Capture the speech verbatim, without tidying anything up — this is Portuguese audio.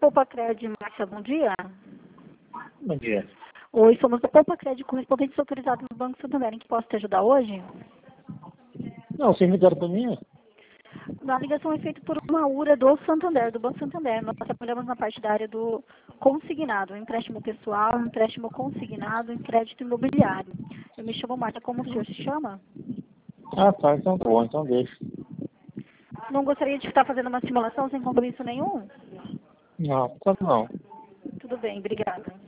Poupa Cred, Márcia, bom dia. Bom dia. Oi, somos da Poupa Cred, correspondentes autorizados no Banco Santander. Em que posso te ajudar hoje? Não, vocês me deram para mim? A ligação é feita por uma U R A do Santander, do Banco Santander. Nós trabalhamos na parte da área do consignado, empréstimo pessoal, empréstimo consignado, em crédito imobiliário. Eu me chamo Marta, como o senhor se chama? Ah, tá, então tá bom, então deixa. Não gostaria de estar fazendo uma simulação sem compromisso nenhum? Não, claro não. Tudo bem, obrigada.